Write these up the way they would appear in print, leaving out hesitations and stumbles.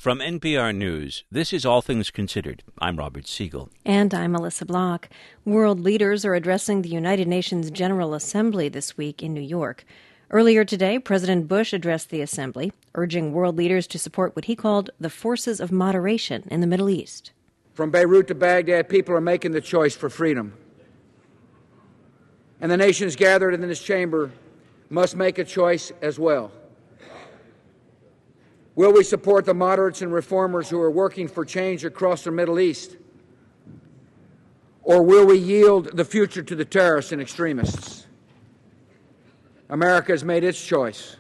From NPR News, this is All Things Considered. I'm Robert Siegel. And I'm Melissa Block. World leaders are addressing the United Nations General Assembly this week in New York. Earlier today, President Bush addressed the assembly, urging world leaders to support what he called the forces of moderation in the Middle East. From Beirut to Baghdad, people are making the choice for freedom. And the nations gathered in this chamber must make a choice as well. Will we support the moderates and reformers who are working for change across the Middle East? Or will we yield the future to the terrorists and extremists? America has made its choice.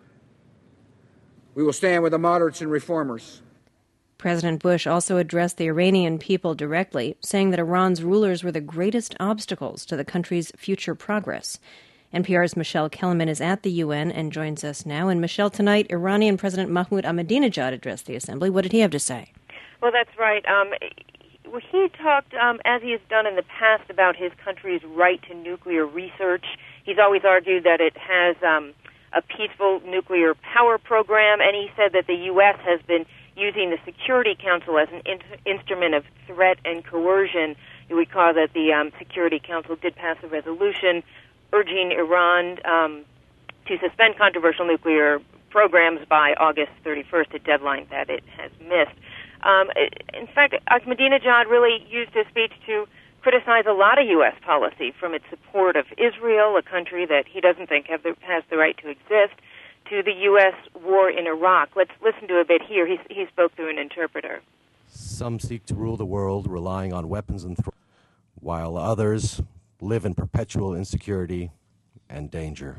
We will stand with the moderates and reformers. President Bush also addressed the Iranian people directly, saying that Iran's rulers were the greatest obstacles to the country's future progress. NPR's Michelle Kellerman is at the UN and joins us now. And Michelle, tonight, Iranian President Mahmoud Ahmadinejad addressed the assembly. What did he have to say? Well, that's right. He talked, as he has done in the past, about his country's right to nuclear research. He's always argued that it has a peaceful nuclear power program, and he said that the U.S. has been using the Security Council as an instrument of threat and coercion. You recall that the Security Council did pass a resolution urging Iran to suspend controversial nuclear programs by August 31st, a deadline that it has missed. In fact, Ahmadinejad really used his speech to criticize a lot of U.S. policy, from its support of Israel, a country that he doesn't think has the right to exist, to the U.S. war in Iraq. Let's listen to a bit here. He spoke through an interpreter. Some seek to rule the world relying on weapons and while others live in perpetual insecurity and danger.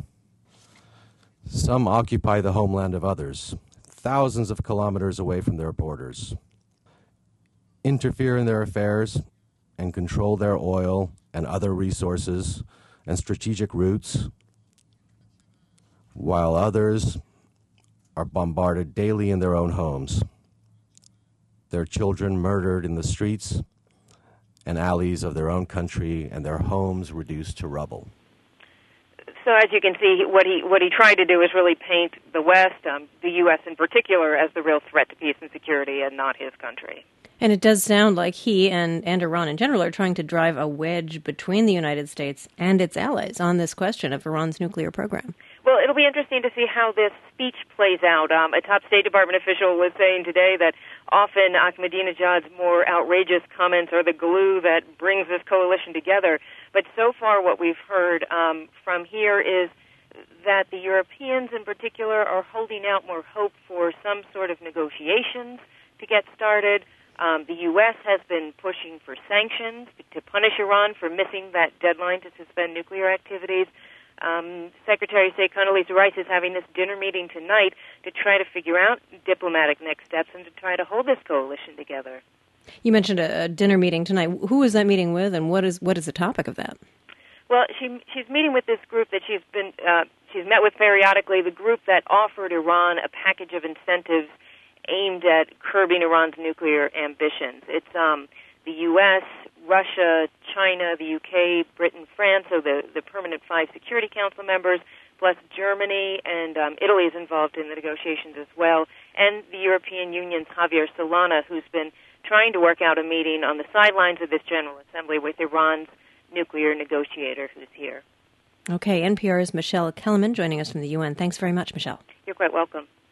Some occupy the homeland of others, thousands of kilometers away from their borders, interfere in their affairs and control their oil and other resources and strategic routes, while others are bombarded daily in their own homes, their children murdered in the streets and alleys of their own country, and their homes reduced to rubble. So as you can see, what he tried to do is really paint the West, the U.S. in particular, as the real threat to peace and security, and not his country. And it does sound like he and Iran in general are trying to drive a wedge between the United States and its allies on this question of Iran's nuclear program. Well, it'll be interesting to see how this speech plays out. A top State Department official was saying today that often Ahmadinejad's more outrageous comments are the glue that brings this coalition together. But so far what we've heard from here is that the Europeans in particular are holding out more hope for some sort of negotiations to get started. The U.S. has been pushing for sanctions to punish Iran for missing that deadline to suspend nuclear activities. Secretary of State Condoleezza Rice is having this dinner meeting tonight to try to figure out diplomatic next steps and to try to hold this coalition together. You mentioned a dinner meeting tonight. Who is that meeting with, and what is the topic of that? Well, she's meeting with this group that she's met with periodically, the group that offered Iran a package of incentives aimed at curbing Iran's nuclear ambitions. It's the U.S., Russia, China, the U.K., Britain, France, so the permanent 5 Security Council members, plus Germany, and Italy is involved in the negotiations as well, and the European Union's Javier Solana, who's been trying to work out a meeting on the sidelines of this General Assembly with Iran's nuclear negotiator who's here. Okay, NPR's Michelle Kellerman joining us from the UN. Thanks very much, Michelle. You're quite welcome.